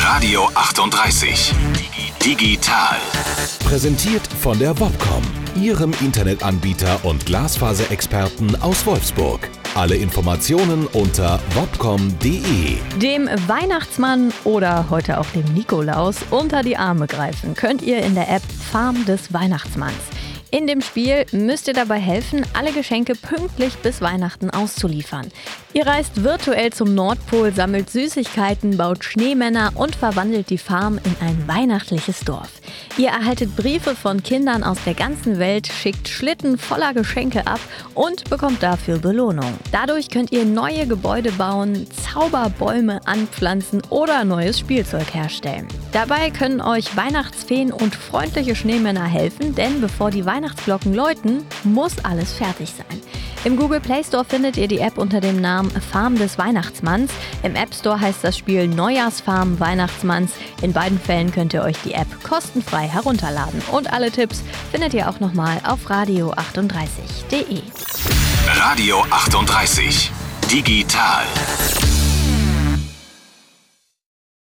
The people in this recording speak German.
Radio 38. Digital. Präsentiert von der Wobcom, Ihrem Internetanbieter und Glasfaserexperten aus Wolfsburg. Alle Informationen unter wobcom.de. Dem Weihnachtsmann oder heute auch dem Nikolaus unter die Arme greifen könnt ihr in der App Farm des Weihnachtsmanns. In dem Spiel müsst ihr dabei helfen, alle Geschenke pünktlich bis Weihnachten auszuliefern. Ihr reist virtuell zum Nordpol, sammelt Süßigkeiten, baut Schneemänner und verwandelt die Farm in ein weihnachtliches Dorf. Ihr erhaltet Briefe von Kindern aus der ganzen Welt, schickt Schlitten voller Geschenke ab und bekommt dafür Belohnung. Dadurch könnt ihr neue Gebäude bauen, Zauberbäume anpflanzen oder neues Spielzeug herstellen. Dabei können euch Weihnachtsfeen und freundliche Schneemänner helfen, denn bevor die Weihnachtsglocken läuten, muss alles fertig sein. Im Google Play Store findet ihr die App unter dem Namen Farm des Weihnachtsmanns. Im App Store heißt das Spiel Neujahrsfarm Weihnachtsmanns. In beiden Fällen könnt ihr euch die App kostenfrei herunterladen. Und alle Tipps findet ihr auch nochmal auf radio38.de. Radio 38. Digital.